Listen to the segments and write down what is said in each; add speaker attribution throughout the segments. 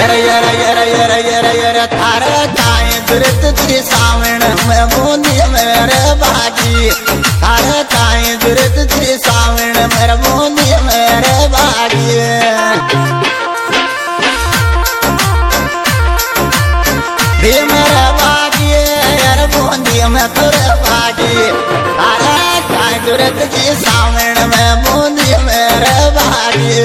Speaker 1: यर थारे काए दुरत ती सावण में बूंदी मेरे बागी थारे काए दुरत ती सावण में बूंदी मेरे बागी भी मेरे बागी यार बूंदी में तुरे बागी थारे काए दुरत ती सावण में बूंदी मेरे बागी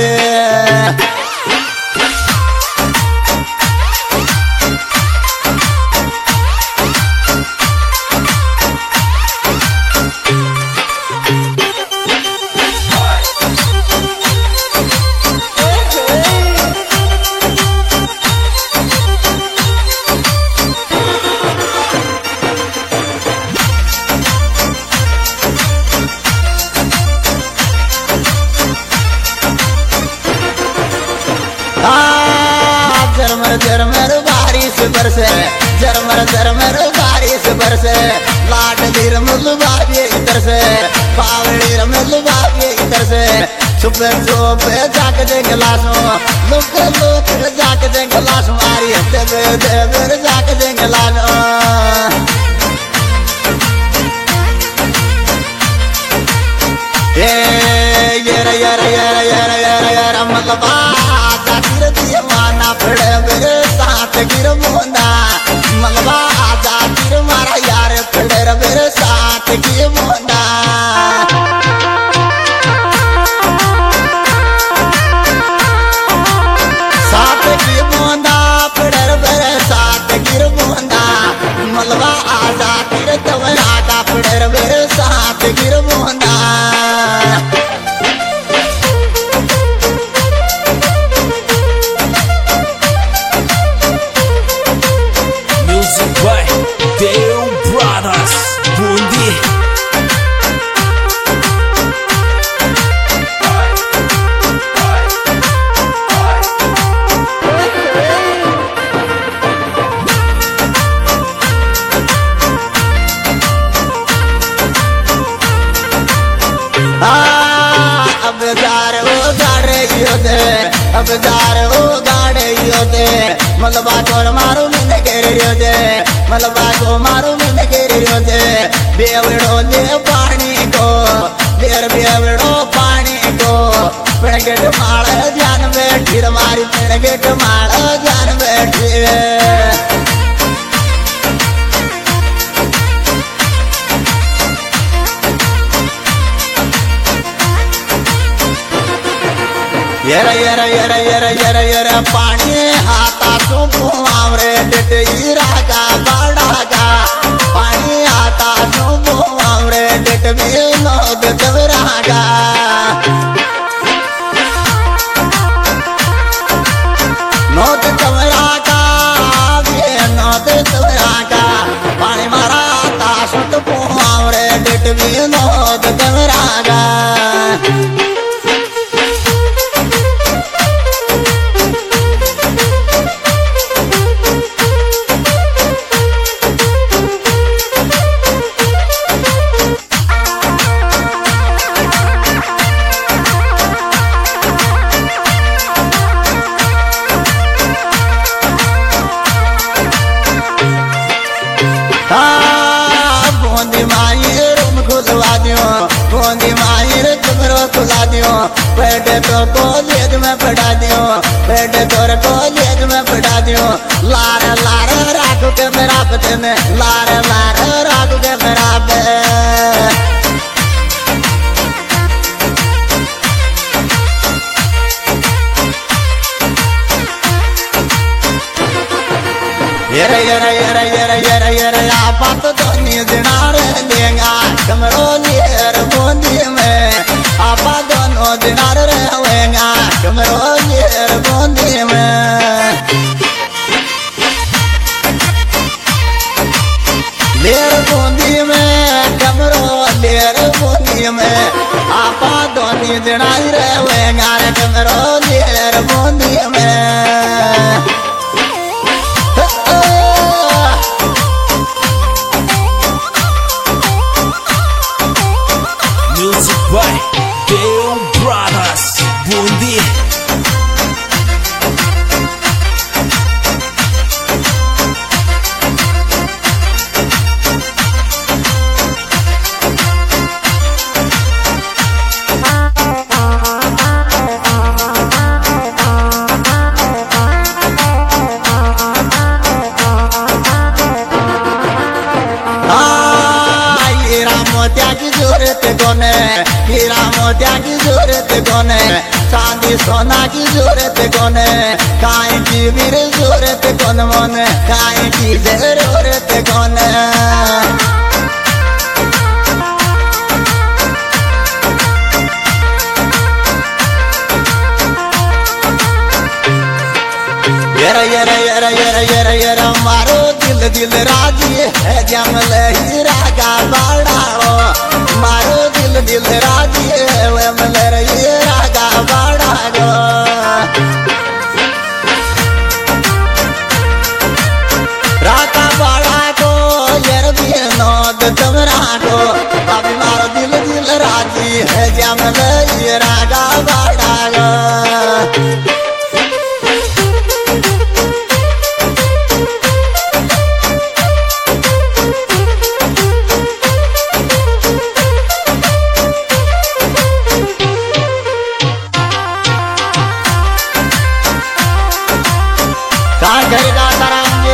Speaker 1: झरमर बारिश बरसे झरमर बारिश बरसे लाट धीर मुलबाबी इधर से बावड़ी मुलबाबी इधर से सुबह सुबह जाके दे गिलासों लोग जाके दे गिलास मारी देवर जाके दे गिलासों ये मलबा जाकिर दिए माना पड़े मेरे साथ गिर मोंदा मलबा जाकिर मारा यार पड़े मेरे साथ गिर मोंदा साथ गिर मोंदा पड़े मेरे साथ गिर मोंदा मलबा जाकिर तवरा का पड़े मेरे साथ गिर मोंदा अब जार वो गाड़े योदे मलबा को मारू मिन गिर योदे मलबा को मारू मिन गिर योदे बेवड़ो ले पानी को बेवड़ो पानी को पेड़गेट माल ध्यान बैठी मारी पेड़गेट माल ध्यान बैठी यर पानी हाथा सुबह आवरे डेट रागा बड़ागा पानी हाथा सुबह आवरे डेट भी नोद दवरागा नोद दवरागा भी नोद दवरागा पानी मारा हाथा सुबह आवरे डेट भी नोद दवरागा बूंदी माहिर तुमरो खुला दियो पेट तो कॉलेज में पढ़ा दियो पेट तोर कॉलेज में पढ़ा दियो लार लार राखू के मेरा पते में लार लार राखू के मेरा पे यर आप तो नींद ना रहेगा कमरो नियर बूंदी में आप दोनों दिनार रहेगा कमरो नियर बूंदी में लेर बूंदी में कमरो लेर बूंदी में आप दोनों दिनार रहेगा कमरो नियर बूंदी में जरूरत कोने, हीरा मोतिया की जरूरत कोने, चांदी सोना की जरूरत कोने, काहे की वीर जरूरत कोन मोने, काहे की जरूरत कोने। येरा येरा येरा येरा येरा येरा मारो दिल दिल राजी है जमल हीरा का बाड़ाओ, मारो दिल दिल राजी है जमल हीरा का बाड़ाओ। राका बाड़ा को येर भी नोद तमरा को, अभी मारो दिल दिल राजी है जमल हीरा का बाड़ाओ। घर का कराएंगे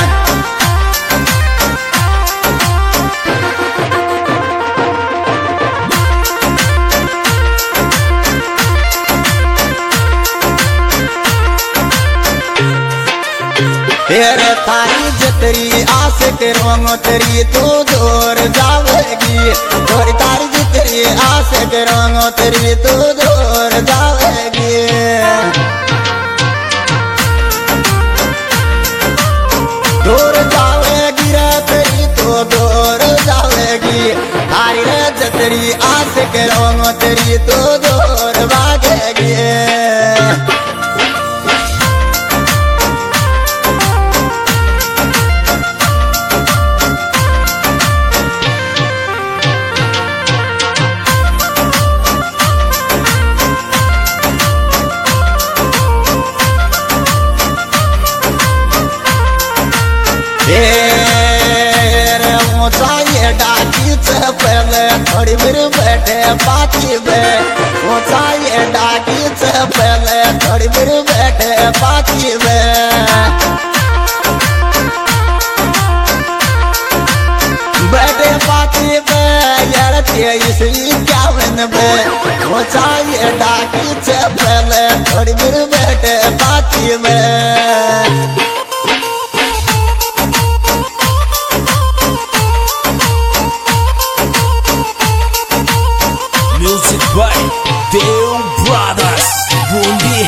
Speaker 1: तेरे थारी जतरी आस करो तेरी तू दूर जावेगी, थोड़ी तारी जतरी आस करो तेरी तू दूर जावेगी। दूर जावेगी रे तेरी तो दूर जावेगी, थारी रे जतरी आस करो तेरी तो दूर भागेगी। ऊंचाई डाकी पहले थोड़ी देर बैठे पाती में, ऊंचाई डाकी पहले थोड़ी देर बैठे पाती में, बैठे पाती में यार तेईस इक्यावन में, ऊंचाई डाकी पहले थोड़ी देर बैठे पाती में।
Speaker 2: Music by Deo Brothers, Bundi.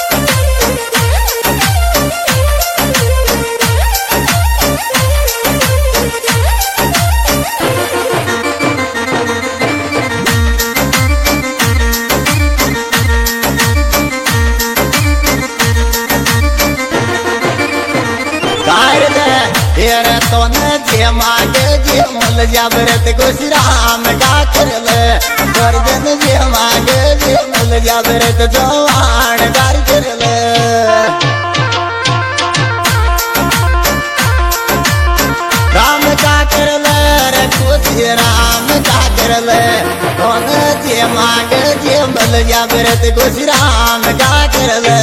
Speaker 1: तेरे तो न जे मागे जे मुल जबरत गुजराम का करले, कर दिन जे मागे जे मुल जबरत जवान कर करले। राम का करले रे खुशी राम का करले, कौन जे मागे जे मुल जबरत गुजराम का करले।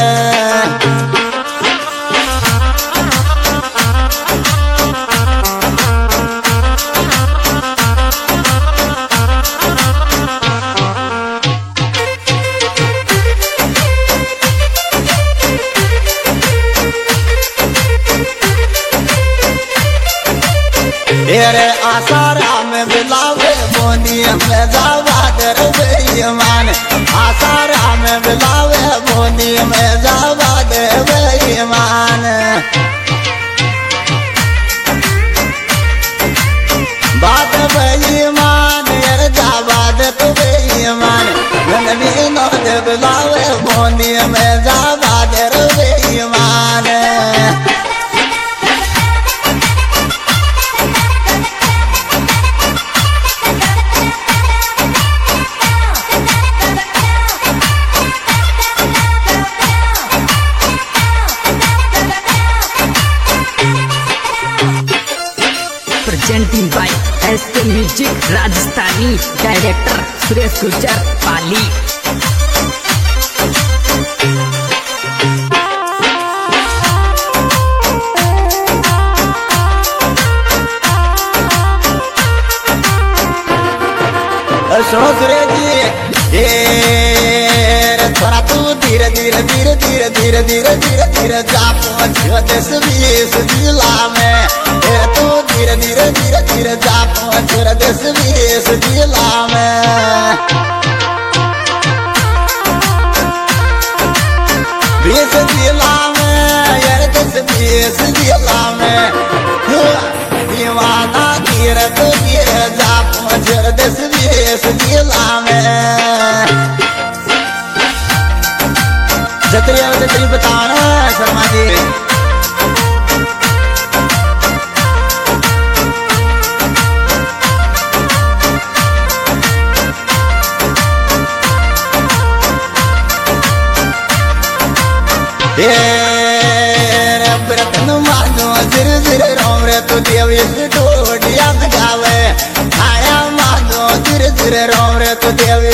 Speaker 1: तेरे आसारा में बिलावे बोनी में जावादर बेईमान, आसारा में बिलावे बोनी में जावादर बेईमान। बात बेईमान यार जावाद तो बेईमान, गंदगी नोद बिलावे बोनी में जावादर बेईमान।
Speaker 3: presenting by SK Music Rajasthani, director Suresh Gujjar Pali।
Speaker 1: सुनो सुरेश जी ये रे थोड़ा तू धीरे धीरे धीरे धीरे धीरे धीरे धीरे धीरे जा पहुंच देश विदेश जिला में ये तू धीरे धीरे धीरे धीरे जा पहुंच देश विदेश जिला में देश जिला में यार देश विदेश जिला में दीवाना गिर तो गिर जा पहुंच देश विदेश जिला में जतरी बताओ ना शर्मा जी ब्रतन मानो जिर जिर रोम रे तू देव इस टोडिया गावे आया मानो जिर जिर रोम रे तू देव